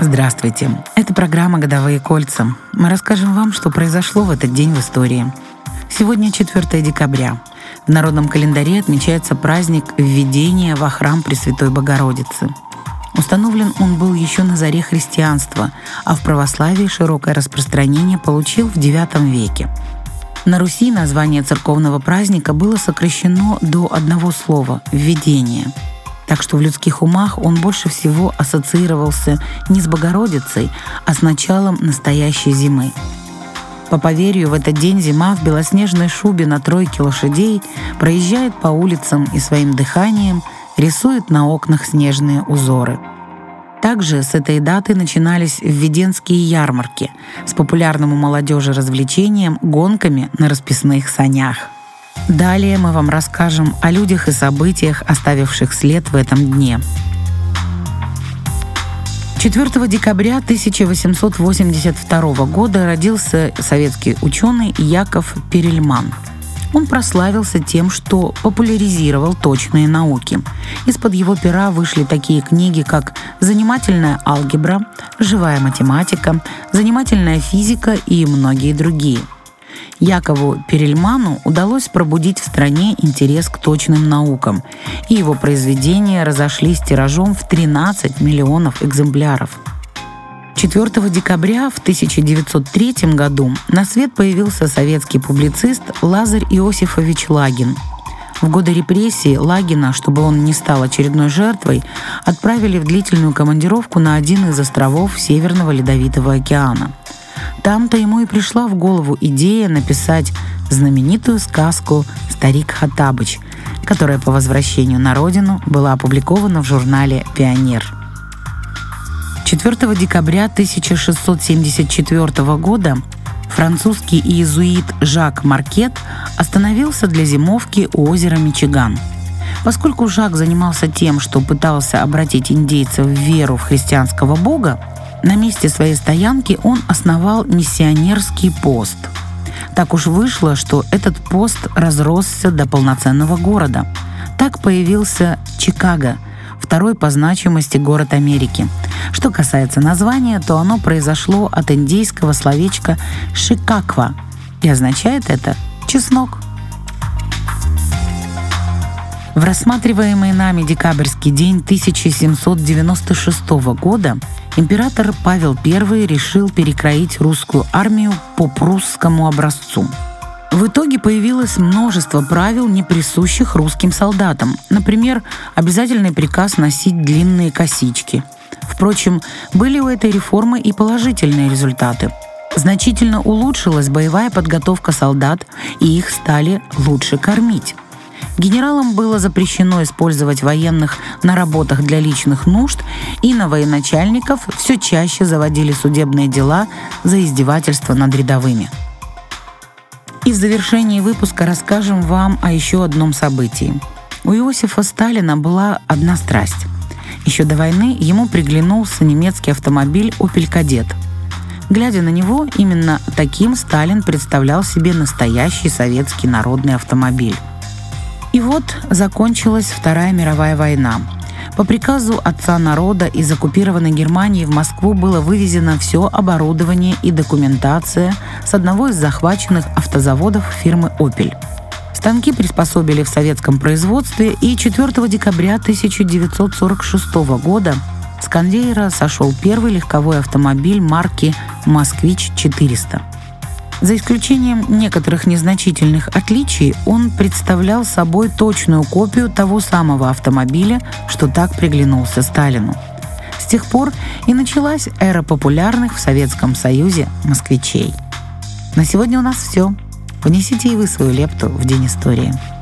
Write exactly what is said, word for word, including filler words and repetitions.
Здравствуйте! Это программа «Годовые кольца». Мы расскажем вам, что произошло в этот день в истории. Сегодня четвёртое декабря. В народном календаре отмечается праздник Введения во храм Пресвятой Богородицы. Установлен он был еще на заре христианства, а в православии широкое распространение получил в девятом веке. На Руси название церковного праздника было сокращено до одного слова — «Введение». Так что в людских умах он больше всего ассоциировался не с Богородицей, а с началом настоящей зимы. По поверью, в этот день зима в белоснежной шубе на тройке лошадей проезжает по улицам и своим дыханием рисует на окнах снежные узоры. Также с этой даты начинались введенские ярмарки с популярным у молодежи развлечением гонками на расписных санях. Далее мы вам расскажем о людях и событиях, оставивших след в этом дне. четвёртого декабря тысяча восемьсот восемьдесят второго года родился советский ученый Яков Перельман. Он прославился тем, что популяризировал точные науки. Из-под его пера вышли такие книги, как «Занимательная алгебра», «Живая математика», «Занимательная физика» и многие другие. Якову Перельману удалось пробудить в стране интерес к точным наукам, и его произведения разошлись тиражом в тринадцать миллионов экземпляров. четвёртого декабря в тысяча девятьсот третьем году на свет появился советский публицист Лазарь Иосифович Лагин. В годы репрессий Лагина, чтобы он не стал очередной жертвой, отправили в длительную командировку на один из островов Северного Ледовитого океана. Там-то ему и пришла в голову идея написать знаменитую сказку «Старик Хоттабыч», которая по возвращению на родину была опубликована в журнале «Пионер». четвёртого декабря тысяча шестьсот семьдесят четвёртого года французский иезуит Жак Маркет остановился для зимовки у озера Мичиган. Поскольку Жак занимался тем, что пытался обратить индейцев в веру в христианского бога, на месте своей стоянки он основал миссионерский пост. Так уж вышло, что этот пост разросся до полноценного города. Так появился Чикаго, второй по значимости город Америки. Что касается названия, то оно произошло от индейского словечка «шикаква», и означает это «чеснок». В рассматриваемый нами декабрьский день тысяча семьсот девяносто шестого года император Павел Первый решил перекроить русскую армию по прусскому образцу. В итоге появилось множество правил, не присущих русским солдатам. Например, обязательный приказ носить длинные косички. Впрочем, были у этой реформы и положительные результаты. Значительно улучшилась боевая подготовка солдат, и их стали лучше кормить. Генералам было запрещено использовать военных на работах для личных нужд, и на военачальников все чаще заводили судебные дела за издевательство над рядовыми. И в завершении выпуска расскажем вам о еще одном событии. У Иосифа Сталина была одна страсть. Еще до войны ему приглянулся немецкий автомобиль Opel Kadett. Глядя на него, именно таким Сталин представлял себе настоящий советский народный автомобиль. И вот закончилась Вторая мировая война. По приказу отца народа из оккупированной Германии в Москву было вывезено все оборудование и документация с одного из захваченных автозаводов фирмы «Опель». Станки приспособили в советском производстве, и четвёртого декабря тысяча девятьсот сорок шестого года с конвейера сошел первый легковой автомобиль марки «Москвич четыреста». За исключением некоторых незначительных отличий, он представлял собой точную копию того самого автомобиля, что так приглянулся Сталину. С тех пор и началась эра популярных в Советском Союзе москвичей. На сегодня у нас все. Внесите и вы свою лепту в День истории.